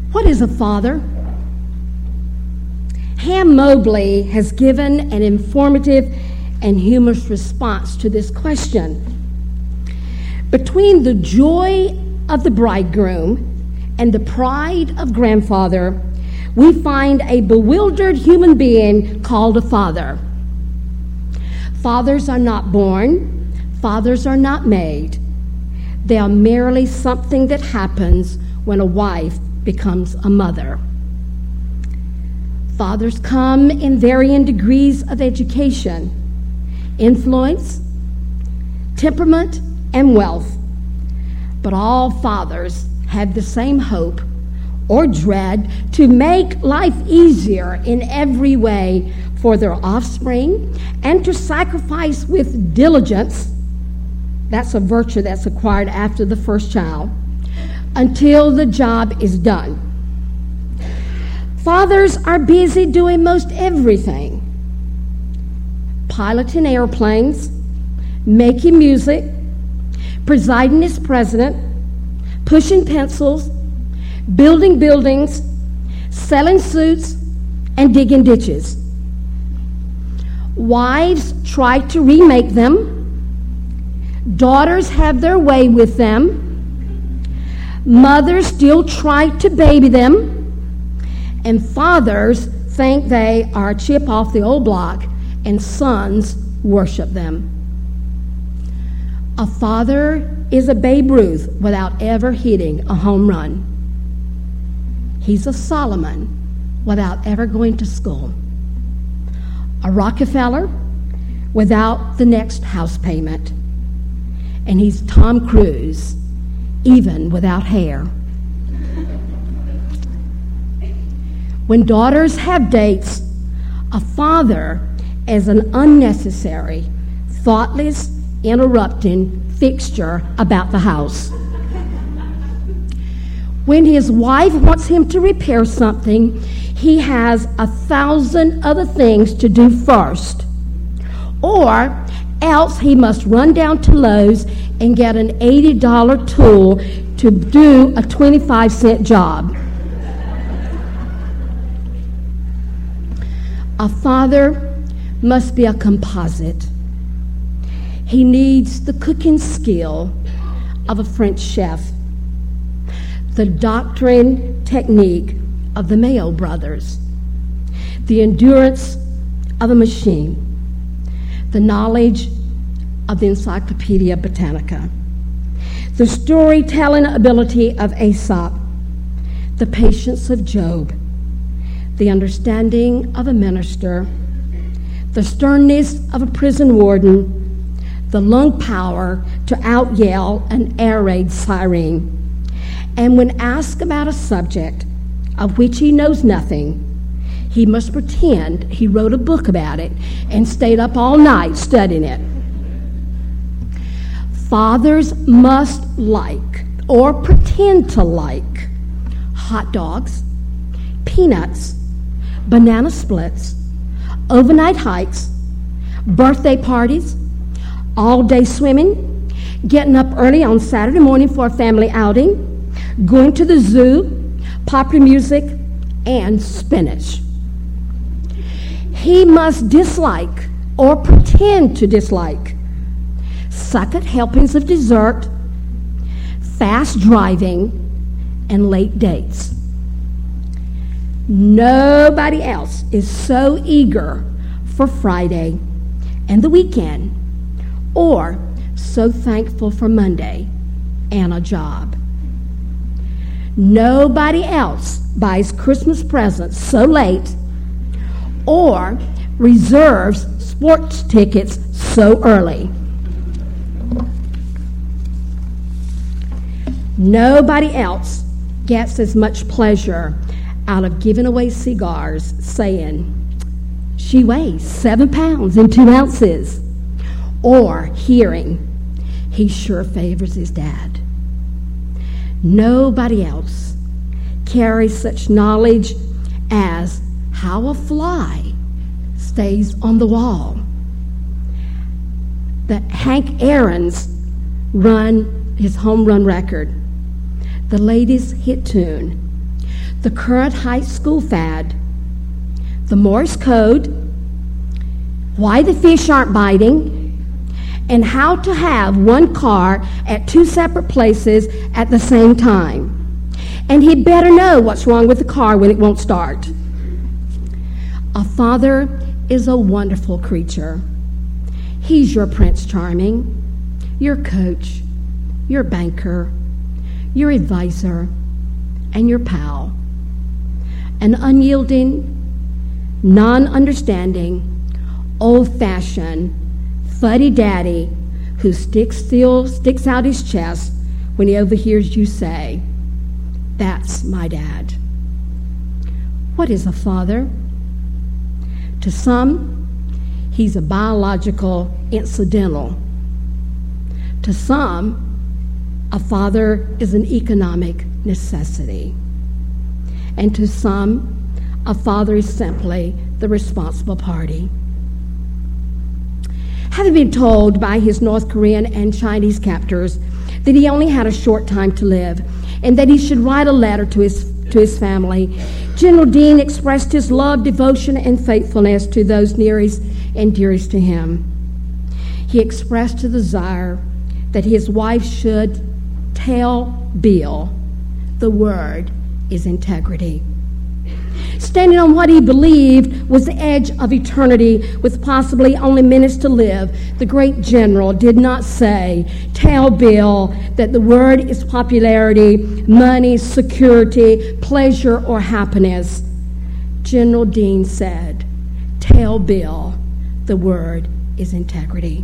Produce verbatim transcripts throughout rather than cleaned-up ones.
What is a father? Ham Mobley has given an informative and humorous response to this question. Between the joy of the bridegroom and the pride of grandfather, we find a bewildered human being called a father. Fathers are not born. Fathers are not made. They are merely something that happens when a wife becomes a mother. Fathers come in varying degrees of education, influence, temperament, and wealth. But all fathers have the same hope or dread to make life easier in every way for their offspring and to sacrifice with diligence, that's a virtue that's acquired after the first child, until the job is done. Fathers are busy doing most everything: piloting airplanes, making music, presiding as president, pushing pencils, building buildings, selling suits, and digging ditches. Wives try to remake them. Daughters have their way with them. Mothers still try to baby them. And fathers think they are a chip off the old block, and sons worship them. A father is a Babe Ruth without ever hitting a home run. He's a Solomon without ever going to school. A Rockefeller without the next house payment. And he's Tom Cruise, even without hair. When daughters have dates, a father is an unnecessary, thoughtless, interrupting fixture about the house. When his wife wants him to repair something, he has a thousand other things to do first. Or else he must run down to Lowe's and get an eighty dollars tool to do a twenty-five cent job. A father must be a composite. He needs the cooking skill of a French chef, the doctrine technique of the Mayo brothers, the endurance of a machine, the knowledge of the Encyclopedia Britannica, the storytelling ability of Aesop, the patience of Job, the understanding of a minister, the sternness of a prison warden, the lung power to out-yell an air raid siren. And when asked about a subject of which he knows nothing, he must pretend he wrote a book about it and stayed up all night studying it. Fathers must like, or pretend to like, hot dogs, peanuts, banana splits, overnight hikes, birthday parties, all-day swimming, getting up early on Saturday morning for a family outing, going to the zoo, popular music, and spinach. He must dislike or pretend to dislike second helpings of dessert, fast driving, and late dates. Nobody else is so eager for Friday and the weekend, or so thankful for Monday and a job. Nobody else buys Christmas presents so late or reserves sports tickets so early. Nobody else gets as much pleasure out of giving away cigars saying, "She weighs seven pounds and two ounces," or hearing, "He sure favors his dad." Nobody else carries such knowledge as how a fly stays on the wall. The Hank Aaron's run, his home run record, the latest hit tune, the current high school fad, the Morse code, why the fish aren't biting, and how to have one car at two separate places at the same time. And he'd better know what's wrong with the car when it won't start. A father is a wonderful creature. He's your Prince Charming, your coach, your banker, your advisor, and your pal. An unyielding, non-understanding, old-fashioned, fuddy-daddy who sticks, still, sticks out his chest when he overhears you say, "That's my dad." What is a father? To some, he's a biological incidental. To some, a father is an economic necessity. And to some, a father is simply the responsible party. Having been told by his North Korean and Chinese captors that he only had a short time to live and that he should write a letter to his, to his family, General Dean expressed his love, devotion, and faithfulness to those nearest and dearest to him. He expressed a desire that his wife should tell Bill the word is integrity. Standing on what he believed was the edge of eternity with possibly only minutes to live, the great general did not say, "Tell Bill that the word is popularity, money, security, pleasure, or happiness." General Dean said, "Tell Bill the word is integrity."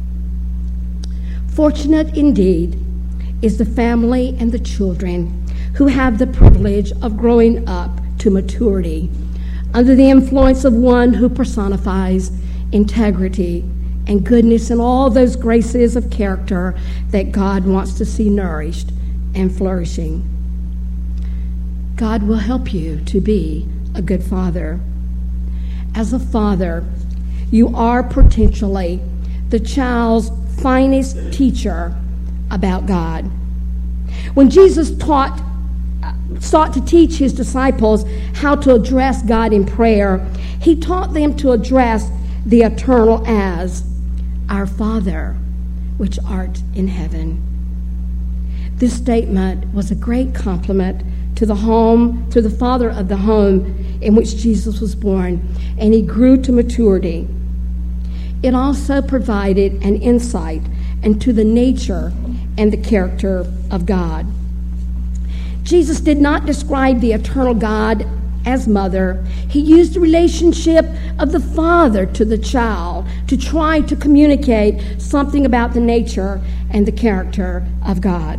Fortunate indeed is the family and the children who have the privilege of growing up to maturity under the influence of one who personifies integrity and goodness and all those graces of character that God wants to see nourished and flourishing. God will help you to be a good father. As a father, you are potentially the child's finest teacher about God. When Jesus taught sought to teach his disciples how to address God in prayer, he taught them to address the eternal as our Father, which art in heaven. This statement was a great compliment to the home, to the father of the home in which Jesus was born, and he grew to maturity. It also provided an insight into the nature and the character of God. Jesus did not describe the eternal God as mother. He used the relationship of the father to the child to try to communicate something about the nature and the character of God.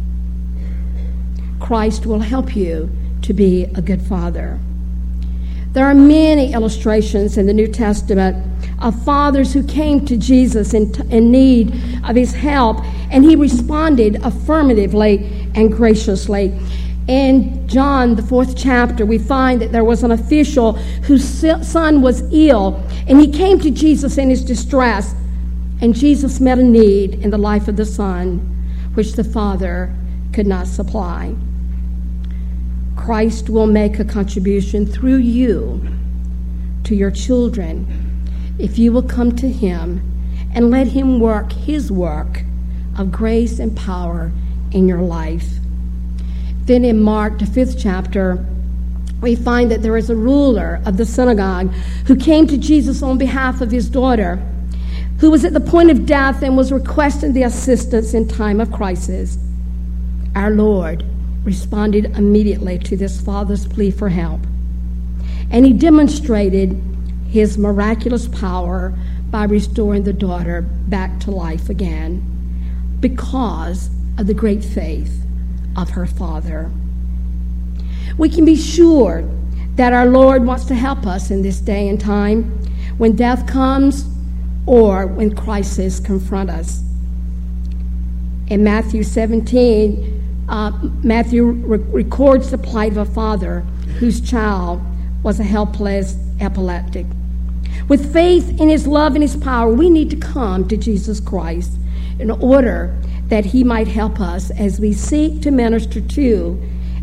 Christ will help you to be a good father. There are many illustrations in the New Testament of fathers who came to Jesus in, t- in need of his help, and he responded affirmatively and graciously. In John, the fourth chapter, we find that there was an official whose son was ill, and he came to Jesus in his distress, and Jesus met a need in the life of the son, which the father could not supply. Christ will make a contribution through you to your children if you will come to him and let him work his work of grace and power in your life. Then in Mark, the fifth chapter, we find that there is a ruler of the synagogue who came to Jesus on behalf of his daughter, who was at the point of death and was requesting the assistance in time of crisis. Our Lord responded immediately to this father's plea for help, and he demonstrated his miraculous power by restoring the daughter back to life again because of the great faith of her father. We can be sure that our Lord wants to help us in this day and time when death comes or when crises confront us. In Matthew seventeen, uh, Matthew re- records the plight of a father whose child was a helpless epileptic. With faith in his love and his power, we need to come to Jesus Christ in order that he might help us as we seek to minister to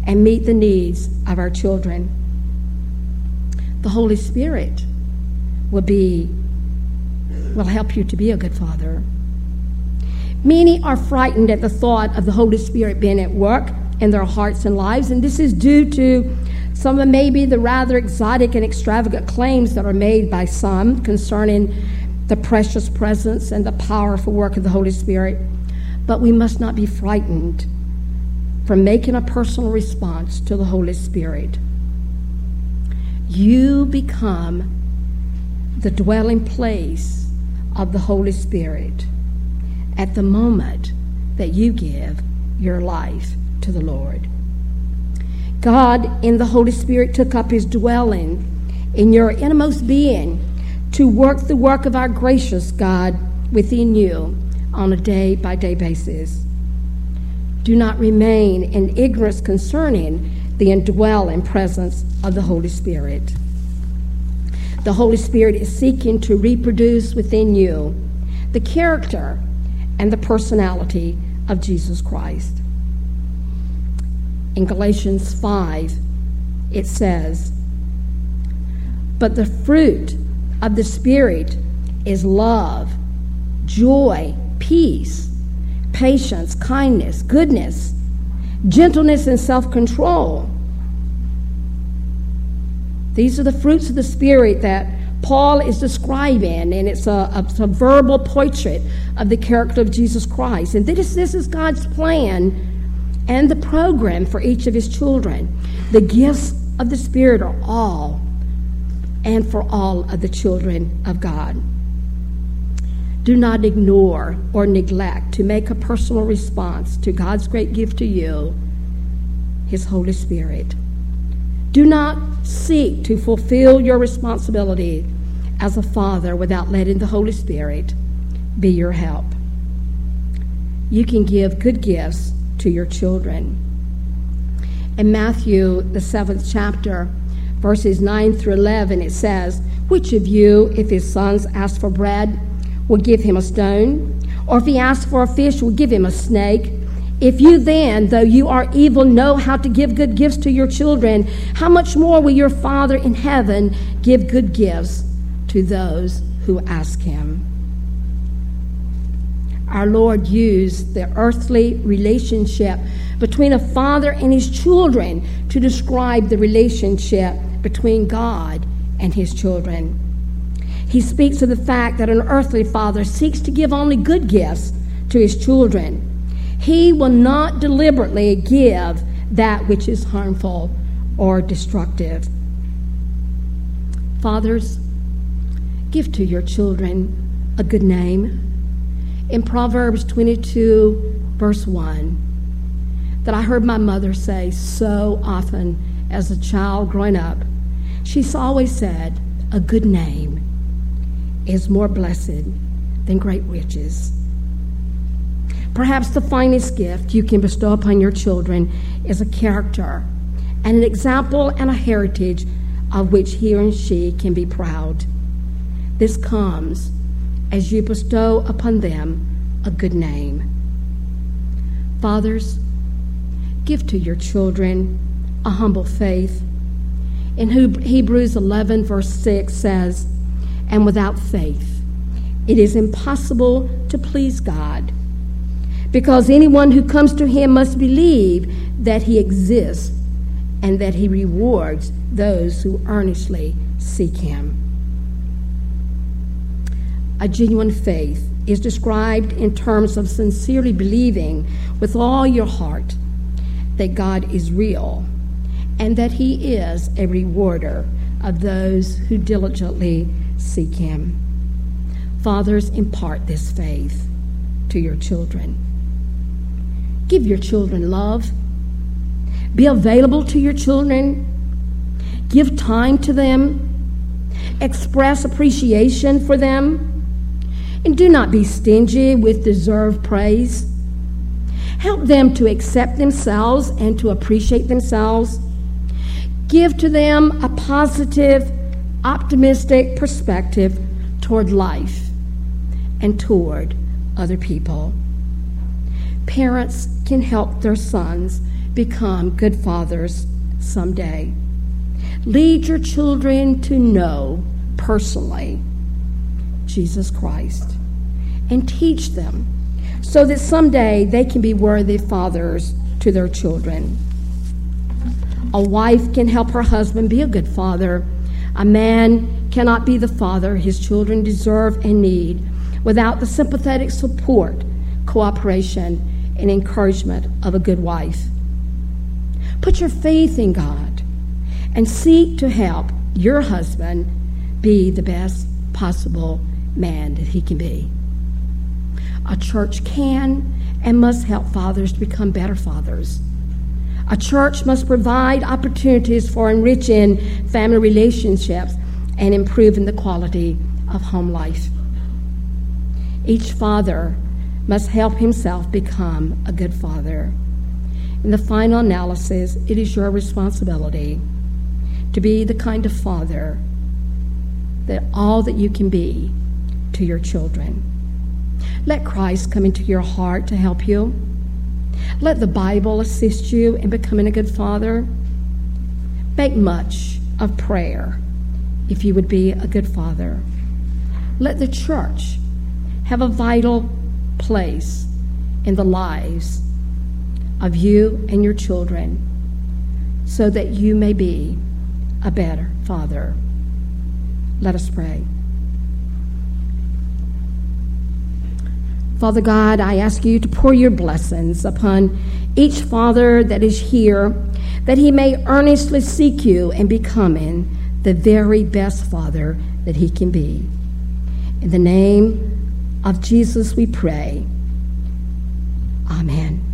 and meet the needs of our children. The Holy Spirit will be will help you to be a good father. Many are frightened at the thought of the Holy Spirit being at work in their hearts and lives, and this is due to some of maybe the rather exotic and extravagant claims that are made by some concerning the precious presence and the powerful work of the Holy Spirit. But we must not be frightened from making a personal response to the Holy Spirit. You become the dwelling place of the Holy Spirit at the moment that you give your life to the Lord. God in the Holy Spirit took up his dwelling in your innermost being to work the work of our gracious God within you on a day-by-day basis. Do not remain in ignorance concerning the indwelling presence of the Holy Spirit. The Holy Spirit is seeking to reproduce within you the character and the personality of Jesus Christ. In Galatians five, it says, "But the fruit of the Spirit is love, joy, peace, patience, kindness, goodness, gentleness, and self-control." These are the fruits of the Spirit that Paul is describing, and it's a, a, a verbal portrait of the character of Jesus Christ. And this, this is God's plan and the program for each of his children. The gifts of the Spirit are all and for all of the children of God. Do not ignore or neglect to make a personal response to God's great gift to you, his Holy Spirit. Do not seek to fulfill your responsibility as a father without letting the Holy Spirit be your help. You can give good gifts to your children. In Matthew, the seventh chapter, verses nine through eleven, it says, "Which of you, if his sons ask for bread, will give him a stone? Or if he asks for a fish, will give him a snake? If you then, though you are evil, know how to give good gifts to your children, how much more will your Father in heaven give good gifts to those who ask him?" Our Lord used the earthly relationship between a father and his children to describe the relationship between God and his children. He speaks of the fact that an earthly father seeks to give only good gifts to his children. He will not deliberately give that which is harmful or destructive. Fathers, give to your children a good name. In Proverbs twenty-two, verse one, that I heard my mother say so often as a child growing up, she's always said, "A good name is more blessed than great riches." Perhaps the finest gift you can bestow upon your children is a character and an example and a heritage of which he and she can be proud. This comes as you bestow upon them a good name. Fathers, give to your children a humble faith. In Hebrews eleven, verse six says, "And without faith, it is impossible to please God, because anyone who comes to him must believe that he exists and that he rewards those who earnestly seek him." A genuine faith is described in terms of sincerely believing with all your heart that God is real and that he is a rewarder of those who diligently seek him. Fathers, impart this faith to your children. Give your children love. Be available to your children. Give time to them. Express appreciation for them. And do not be stingy with deserved praise. Help them to accept themselves and to appreciate themselves. Give to them a positive, optimistic perspective toward life and toward other people. Parents can help their sons become good fathers someday. Lead your children to know personally Jesus Christ and teach them so that someday they can be worthy fathers to their children. A wife can help her husband be a good father. A man cannot be the father his children deserve and need without the sympathetic support, cooperation, and encouragement of a good wife. Put your faith in God and seek to help your husband be the best possible man that he can be. A church can and must help fathers to become better fathers. A church must provide opportunities for enriching family relationships and improving the quality of home life. Each father must help himself become a good father. In the final analysis, it is your responsibility to be the kind of father that all that you can be to your children. Let Christ come into your heart to help you. Let the Bible assist you in becoming a good father. Make much of prayer if you would be a good father. Let the church have a vital place in the lives of you and your children so that you may be a better father. Let us pray. Father God, I ask you to pour your blessings upon each father that is here, that he may earnestly seek you and becoming the very best father that he can be. In the name of Jesus we pray. Amen.